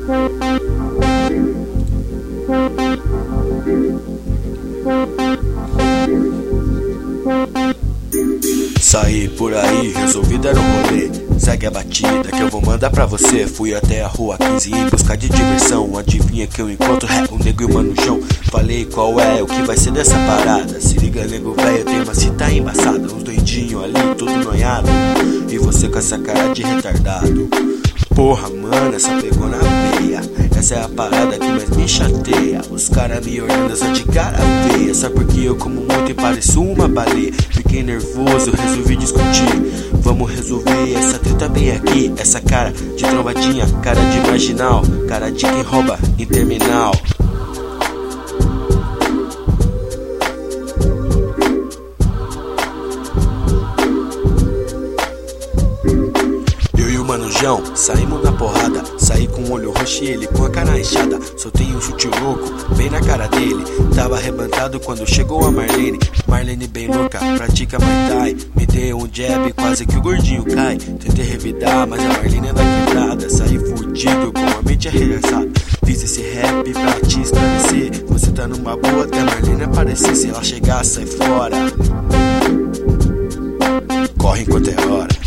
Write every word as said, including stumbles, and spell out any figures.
Saí por aí, resolvi dar um rolê. Segue a batida que eu vou mandar pra você. Fui até a rua quinze em busca de diversão. Adivinha que eu encontro é o nego e o manujão. Falei qual é, o que vai ser dessa parada. Se liga nego velho, tem uma cita embaçada. Uns doidinhos ali, tudo noiado. E você com essa cara de retardado. Porra, mano, essa pegou na veia. Essa é a parada que mais me chateia. Os caras me olhando só de cara feia. Só porque eu como muito e pareço uma baleia. Fiquei nervoso, resolvi discutir. Vamos resolver essa treta bem aqui. Essa cara de trombadinha, cara de marginal, cara de quem rouba em terminal. Manujão, saímos na porrada. Saí com o olho roxo e ele com a cara inchada. Soltei um chute louco, bem na cara dele. Tava arrebentado quando chegou a Marlene. Marlene bem louca, pratica Muay Thai. Me deu um jab, quase que o gordinho cai. Tentei revidar, mas a Marlene anda quebrada. Saí fudido, com a mente arregaçada. Fiz esse rap pra te esclarecer. Você tá numa boa até a Marlene aparecer. Se ela chegar, sai fora. Corre enquanto é hora.